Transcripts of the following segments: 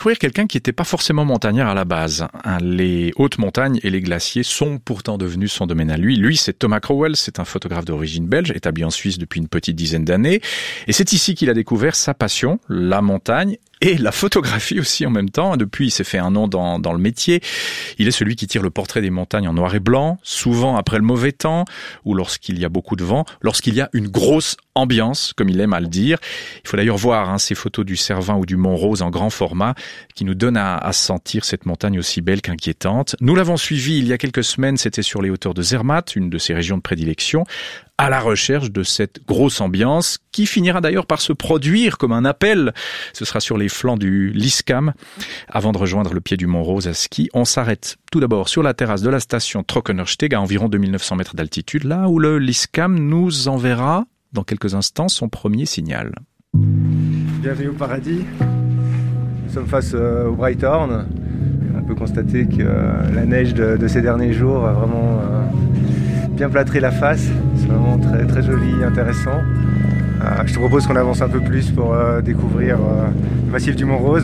Découvrir quelqu'un qui n'était pas forcément montagnard à la base. Les hautes montagnes et les glaciers sont pourtant devenus son domaine à lui. Lui, c'est Thomas Crowell, c'est un photographe d'origine belge, établi en Suisse depuis une petite dizaine d'années. Et c'est ici qu'il a découvert sa passion, la montagne, et la photographie aussi en même temps. Depuis, il s'est fait un nom dans le métier. Il est celui qui tire le portrait des montagnes en noir et blanc, souvent après le mauvais temps, ou lorsqu'il y a beaucoup de vent, lorsqu'il y a une grosse ambiance, comme il aime à le dire. Il faut d'ailleurs voir ces photos du Cervin ou du Mont Rose en grand format, qui nous donnent à sentir cette montagne aussi belle qu'inquiétante. Nous l'avons suivi il y a quelques semaines, c'était sur les hauteurs de Zermatt, une de ses régions de prédilection, à la recherche de cette grosse ambiance qui finira d'ailleurs par se produire comme un appel. Ce sera sur les flancs du Lyskam. Avant de rejoindre le pied du Mont Rose à ski, on s'arrête tout d'abord sur la terrasse de la station Trockenersteg à environ 2900 mètres d'altitude, là où le Lyskam nous enverra dans quelques instants son premier signal. Bienvenue au paradis. Nous sommes face au Breithorn. On peut constater que la neige de ces derniers jours a vraiment bien plâtré la face. C'est vraiment très, très joli, intéressant. Je te propose qu'on avance un peu plus pour découvrir le massif du Mont Rose.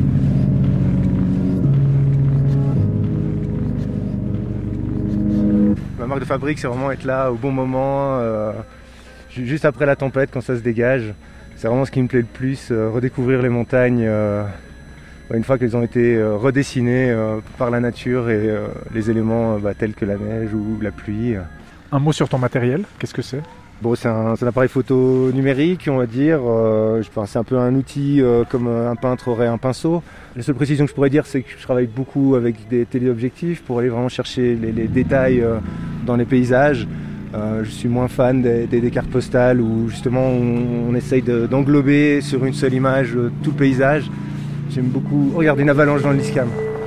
Ma marque de fabrique, c'est vraiment être là au bon moment, juste après la tempête, quand ça se dégage. C'est vraiment ce qui me plaît le plus, redécouvrir les montagnes une fois qu'elles ont été redessinées par la nature et les éléments tels que la neige ou la pluie. Un mot sur ton matériel, qu'est-ce que c'est ? Bon, c'est un appareil photo numérique, on va dire. C'est un peu un outil comme un peintre aurait un pinceau. La seule précision que je pourrais dire, c'est que je travaille beaucoup avec des téléobjectifs pour aller vraiment chercher les détails dans les paysages. Je suis moins fan des cartes postales où justement on essaye d'englober sur une seule image tout le paysage. J'aime beaucoup regarder une avalanche dans le Lyskam.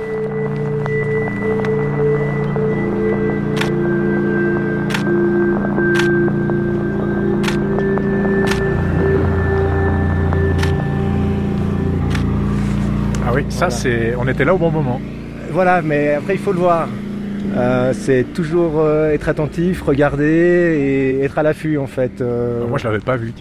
Ah oui, ça on était là au bon moment. Voilà, mais après il faut le voir. C'est toujours être attentif, regarder et être à l'affût en fait. Moi je l'avais pas vu.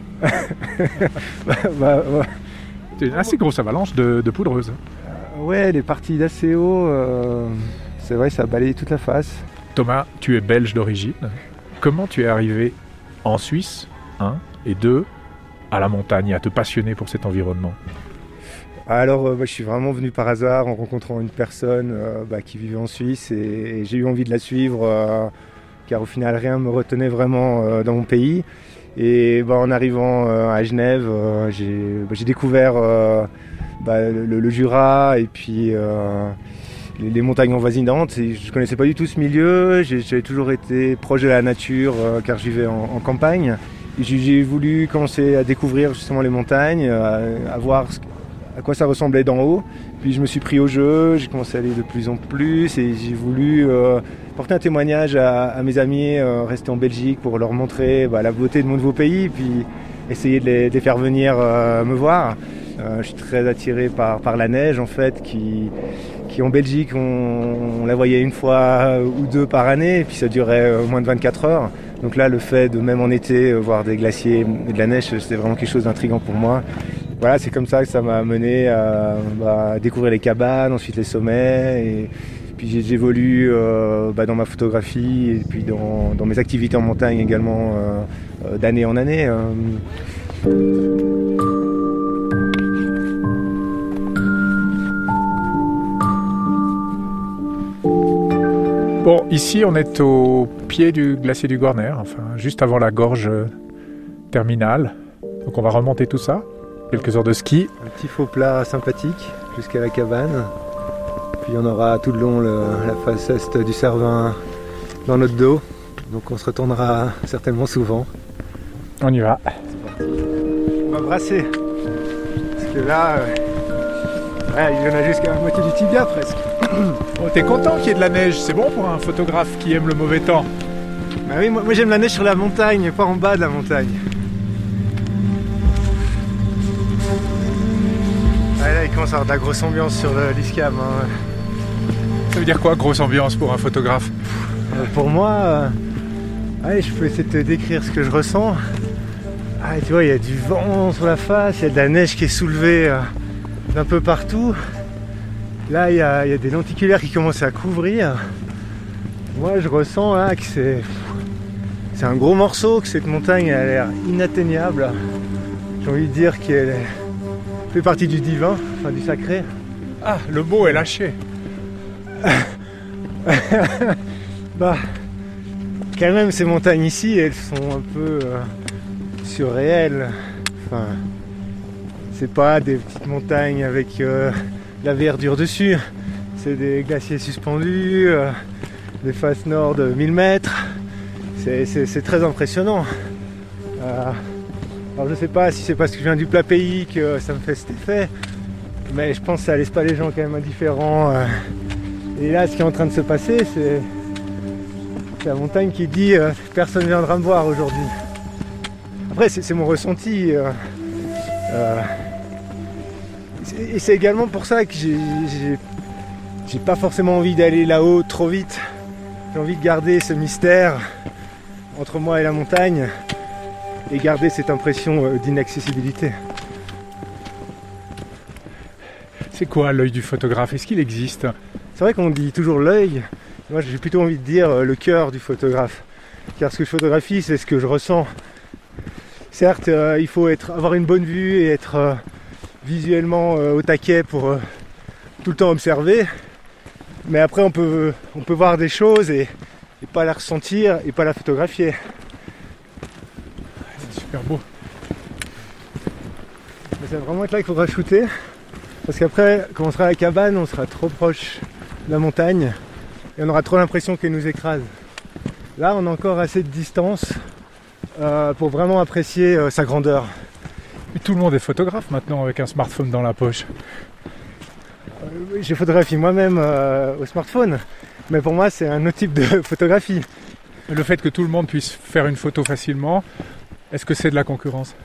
C'est une assez grosse avalanche de poudreuse. Ouais, les parties d'assez haut, c'est vrai, ça a balayé toute la face. Thomas, tu es belge d'origine. Comment tu es arrivé en Suisse, 1, et 2, à la montagne, à te passionner pour cet environnement ? Alors, je suis vraiment venu par hasard en rencontrant une personne qui vivait en Suisse et j'ai eu envie de la suivre car au final rien ne me retenait vraiment dans mon pays. Et en arrivant à Genève, j'ai découvert le Jura et puis les montagnes envoisinantes. Et je ne connaissais pas du tout ce milieu, j'avais toujours été proche de la nature car je vivais en campagne. Et j'ai voulu commencer à découvrir justement les montagnes, à voir à quoi ça ressemblait d'en haut. Puis je me suis pris au jeu, j'ai commencé à aller de plus en plus et j'ai voulu porter un témoignage à mes amis restés en Belgique pour leur montrer la beauté de mon nouveau pays, puis essayer de les faire venir me voir. Je suis très attiré par la neige en fait, qui en Belgique on la voyait une fois ou deux par année et puis ça durait moins de 24 heures. Donc là, le fait de même en été voir des glaciers et de la neige, c'était vraiment quelque chose d'intriguant pour moi. Voilà, c'est comme ça que ça m'a amené à découvrir les cabanes, ensuite les sommets. Et puis j'évolue dans ma photographie et puis dans mes activités en montagne également d'année en année. Bon, ici on est au pied du glacier du Gorner, enfin juste avant la gorge terminale. Donc on va remonter tout ça. Quelques heures de ski. Un petit faux plat sympathique jusqu'à la cabane. Puis on aura tout le long la face est du Cervin dans notre dos. Donc on se retournera certainement souvent. On y va. C'est parti. On va brasser. Parce que là, il y en a jusqu'à la moitié du tibia presque. Oh, t'es content qu'il y ait de la neige, c'est bon pour un photographe qui aime le mauvais temps. Bah oui, moi j'aime la neige sur la montagne, pas en bas de la montagne. Là, il commence à y avoir de la grosse ambiance sur le Lyskam. Ça veut dire quoi, grosse ambiance pour un photographe ? Pour moi, je peux essayer de te décrire ce que je ressens. Tu vois, il y a du vent sur la face, il y a de la neige qui est soulevée d'un peu partout. Là, il y a des lenticulaires qui commencent à couvrir. Moi, je ressens là que c'est un gros morceau, que cette montagne elle a l'air inatteignable. J'ai envie de dire qu'elle fait partie du divin, enfin du sacré. Ah, le mot est lâché. Bah, quand même, ces montagnes ici, elles sont un peu surréelles. Enfin, c'est pas des petites montagnes avec la verdure dessus. C'est des glaciers suspendus, des faces nord de 1000 mètres. C'est très impressionnant. Alors je sais pas si c'est parce que je viens du plat pays que ça me fait cet effet, mais je pense que ça laisse pas les gens quand même indifférents. Et là, ce qui est en train de se passer, c'est la montagne qui dit personne ne viendra me voir aujourd'hui. Après, c'est mon ressenti. Et c'est également pour ça que j'ai pas forcément envie d'aller là-haut trop vite. J'ai envie de garder ce mystère entre moi et la montagne et garder cette impression d'inaccessibilité. C'est quoi l'œil du photographe? Est-ce qu'il existe? C'est vrai qu'on dit toujours l'œil. Moi, j'ai plutôt envie de dire le cœur du photographe. Car ce que je photographie, c'est ce que je ressens. Certes, il faut avoir une bonne vue et être visuellement au taquet pour tout le temps observer. Mais après, on peut voir des choses et pas la ressentir et pas la photographier. C'est super beau. Mais c'est vraiment là qu'il faudra shooter. Parce qu'après, quand on sera à la cabane, on sera trop proche de la montagne et on aura trop l'impression qu'elle nous écrase. Là, on a encore assez de distance pour vraiment apprécier sa grandeur. Mais tout le monde est photographe maintenant avec un smartphone dans la poche. Je photographie moi-même au smartphone, mais pour moi, c'est un autre type de photographie. Le fait que tout le monde puisse faire une photo facilement, est-ce que c'est de la concurrence?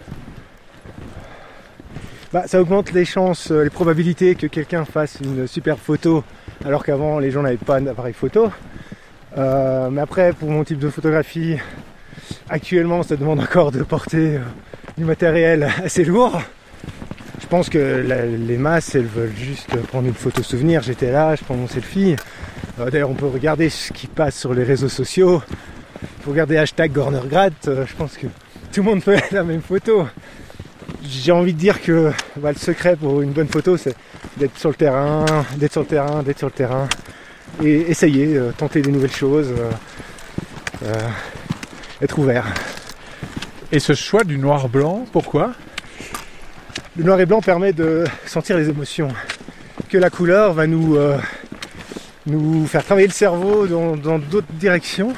Ça augmente les chances, les probabilités que quelqu'un fasse une super photo alors qu'avant les gens n'avaient pas d'appareil photo. Mais après, pour mon type de photographie, actuellement ça demande encore de porter du matériel assez lourd. Je pense que les masses, elles veulent juste prendre une photo souvenir. J'étais là, je prends mon selfie. D'ailleurs, on peut regarder ce qui passe sur les réseaux sociaux. Il faut regarder #GornerGrat. Je pense que tout le monde fait la même photo. J'ai envie de dire que le secret pour une bonne photo, c'est d'être sur le terrain, et essayer, tenter des nouvelles choses, être ouvert. Et ce choix du noir-blanc, pourquoi? Le noir et blanc permet de sentir les émotions, que la couleur va nous faire travailler le cerveau dans d'autres directions.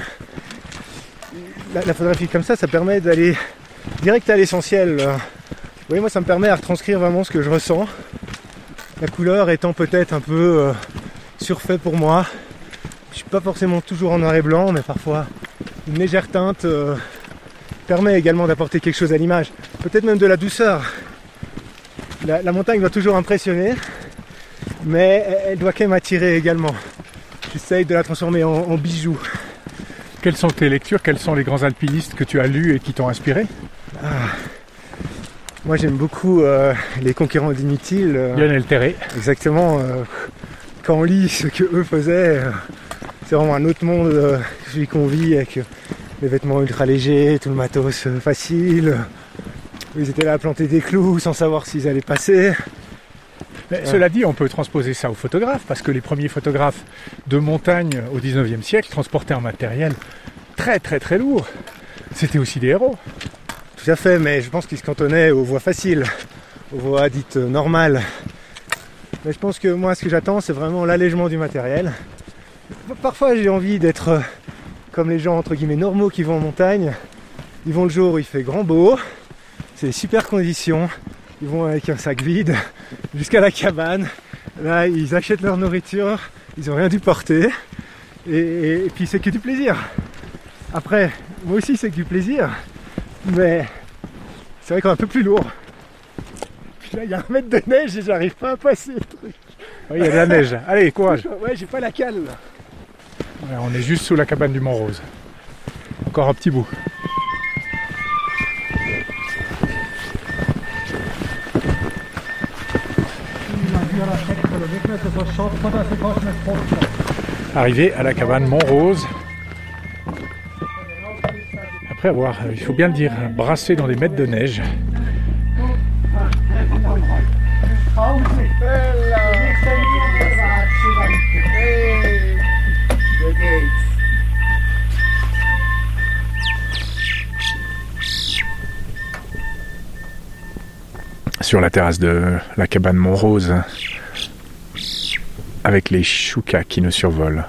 La photographie comme ça permet d'aller direct à l'essentiel. Vous voyez, moi ça me permet à retranscrire vraiment ce que je ressens. La couleur étant peut-être un peu surfait pour moi. Je suis pas forcément toujours en noir et blanc, mais parfois une légère teinte permet également d'apporter quelque chose à l'image. Peut-être même de la douceur. La montagne doit toujours impressionner, mais elle doit quand même attirer également. J'essaye de la transformer en bijou. Quelles sont tes lectures? Quels sont les grands alpinistes que tu as lus et qui t'ont inspiré? Moi j'aime beaucoup les conquérants d'inutiles. Lionel Terré. Exactement. Quand on lit ce que eux faisaient, c'est vraiment un autre monde, celui qu'on vit avec les vêtements ultra légers, tout le matos facile. Ils étaient là à planter des clous sans savoir s'ils allaient passer. Mais cela dit, on peut transposer ça aux photographes, parce que les premiers photographes de montagne au 19e siècle transportaient un matériel très très très lourd. C'était aussi des héros. Tout à fait, mais je pense qu'ils se cantonnaient aux voies faciles, aux voies dites normales. Mais je pense que moi, ce que j'attends, c'est vraiment l'allègement du matériel. Parfois, j'ai envie d'être comme les gens, entre guillemets, normaux qui vont en montagne. Ils vont le jour où il fait grand beau, c'est des super conditions. Ils vont avec un sac vide jusqu'à la cabane. Là, ils achètent leur nourriture, ils n'ont rien dû porter. Et puis, c'est que du plaisir. Après, moi aussi, c'est que du plaisir. Mais c'est vrai qu'on est un peu plus lourd. Puis là, il y a 1 mètre de neige et j'arrive pas à passer le truc. Oui, il y a de la neige. Allez, courage. Ouais, j'ai pas la cale là. Ouais, on est juste sous la cabane du Mont-Rose. Encore un petit bout. La Arrivé à la cabane Montrose. Après avoir, il faut bien le dire, brassé dans des mètres de neige. Sur la terrasse de la cabane Montrose, avec les choucas qui nous survolent.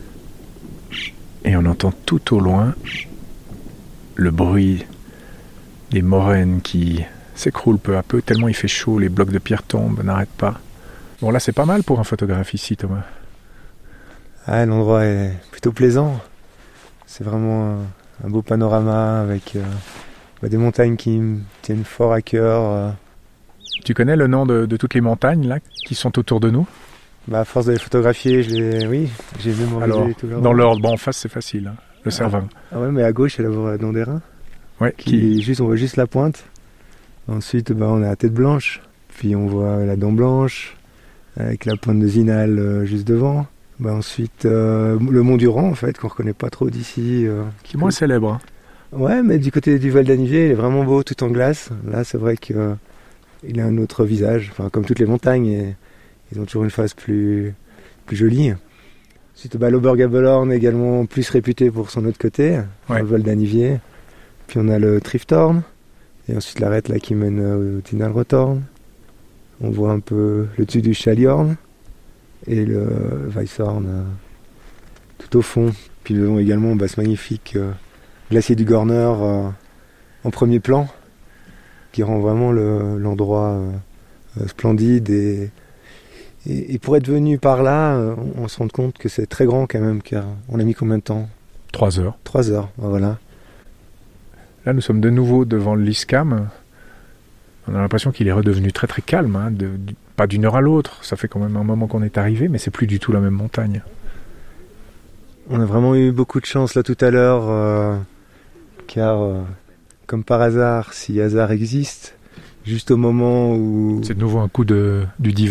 Et on entend tout au loin le bruit des moraines qui s'écroulent peu à peu, tellement il fait chaud, les blocs de pierre tombent, n'arrêtent pas. Bon là c'est pas mal pour un photographe ici, Thomas. Ah, l'endroit est plutôt plaisant. C'est vraiment un beau panorama avec des montagnes qui me tiennent fort à cœur. Tu connais le nom de toutes les montagnes là qui sont autour de nous? À force de les photographier, j'ai mémorisé. Alors, tout leur dans l'ordre, en face c'est facile, hein, le Cervin. Ah ouais, mais à gauche, il y a la d'Andérin. Ouais, On voit juste la pointe. Ensuite, on a la tête blanche. Puis on voit la dent blanche, avec la pointe de Zinal juste devant. Ensuite, le Mont Durand, en fait, qu'on reconnaît pas trop d'ici. Qui est moins célèbre. Hein. Ouais, mais du côté du Val d'Anivier, il est vraiment beau, tout en glace. Là, c'est vrai qu'il a un autre visage. Enfin, comme toutes les montagnes, et ils ont toujours une face plus jolie. Ensuite, l'Obergabelhorn est également plus réputé pour son autre côté, le Val d'Anivier. Puis on a le Triftorn, et ensuite l'arête là qui mène au Tinalrothorn. On voit un peu le dessus du Schaliorn et le Weisshorn tout au fond. Puis nous avons également ce magnifique glacier du Gorner en premier plan, qui rend vraiment l'endroit splendide. Et pour être venu par là, on se rend compte que c'est très grand quand même, car on a mis combien de temps ? 3 heures. 3 heures, voilà. Là, nous sommes de nouveau devant le Lyskam. On a l'impression qu'il est redevenu très très calme, hein, pas d'une heure à l'autre. Ça fait quand même un moment qu'on est arrivé, mais c'est plus du tout la même montagne. On a vraiment eu beaucoup de chance là tout à l'heure, car comme par hasard, si hasard existe, juste au moment où... C'est de nouveau un coup du divin ?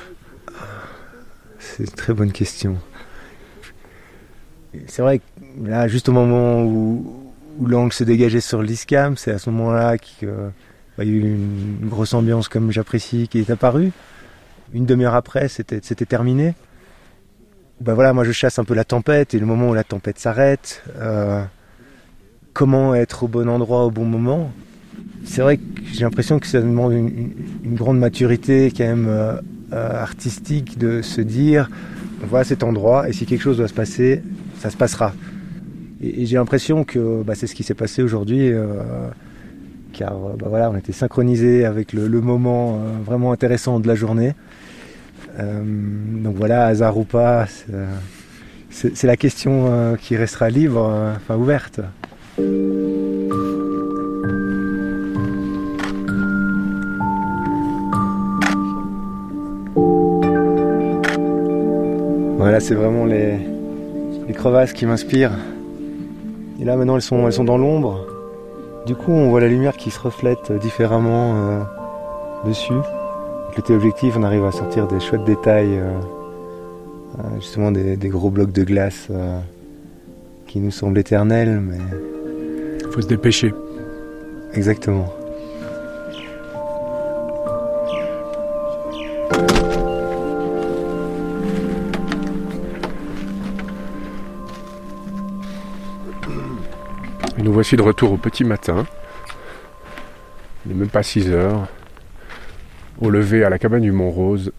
C'est une très bonne question. C'est vrai que là, juste au moment où l'angle se dégageait sur le Lyskam, c'est à ce moment-là qu'il y a eu une grosse ambiance comme j'apprécie qui est apparue. Une demi-heure après, c'était terminé. Moi je chasse un peu la tempête, et le moment où la tempête s'arrête, comment être au bon endroit au bon moment. C'est vrai que j'ai l'impression que ça demande une grande maturité quand même artistique de se dire voilà cet endroit, et si quelque chose doit se passer, ça se passera. Et j'ai l'impression que c'est ce qui s'est passé aujourd'hui, car on était synchronisés avec le moment vraiment intéressant de la journée. Donc voilà, hasard ou pas, c'est la question qui restera libre, ouverte. Voilà, c'est vraiment les crevasses qui m'inspirent. Et là maintenant elles sont dans l'ombre. Du coup on voit la lumière qui se reflète différemment dessus. Avec le téléobjectif on arrive à sortir des chouettes détails, justement des gros blocs de glace qui nous semblent éternels, mais... Faut se dépêcher. Exactement. Nous voici de retour au petit matin. Il n'est même pas 6 heures. Au lever à la cabane du Montrose.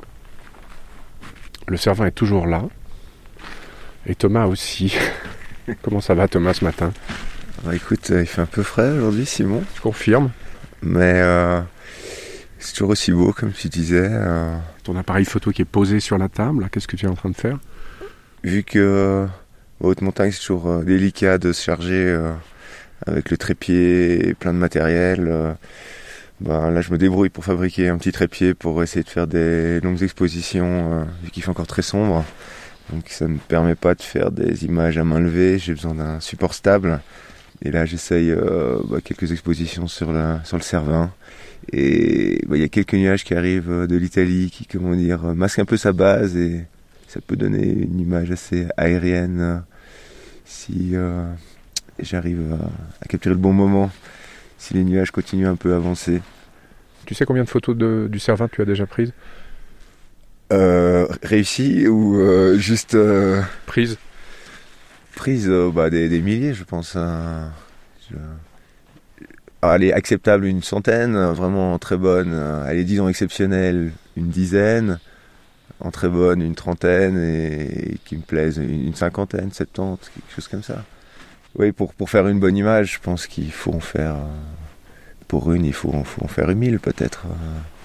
Le Cervin est toujours là. Et Thomas aussi. Comment ça va Thomas ce matin ? Écoute, il fait un peu frais aujourd'hui, Simon. Je confirme. Mais c'est toujours aussi beau comme tu disais. Ton appareil photo qui est posé sur la table, là, qu'est-ce que tu es en train de faire ? Vu que haute montagne c'est toujours délicat de se charger avec le trépied et plein de matériel. Là je me débrouille pour fabriquer un petit trépied pour essayer de faire des longues expositions vu qu'il fait encore très sombre. Donc ça ne me permet pas de faire des images à main levée, j'ai besoin d'un support stable. Et là, j'essaye quelques expositions sur le Cervin. Et il y a quelques nuages qui arrivent de l'Italie qui, masquent un peu sa base et ça peut donner une image assez aérienne si j'arrive à capturer le bon moment, si les nuages continuent un peu à avancer. Tu sais combien de photos du Cervin tu as déjà prises? Réussies ou juste... Prises? Prises, des milliers, je pense. Elle est acceptable une centaine, vraiment très bonne. Elle est disons exceptionnelle une dizaine, en très bonne une trentaine et qui me plaisent une cinquantaine, 70, quelque chose comme ça. Oui, pour faire une bonne image, je pense qu'il faut en faire... Pour une, il faut en faire 1000 peut-être.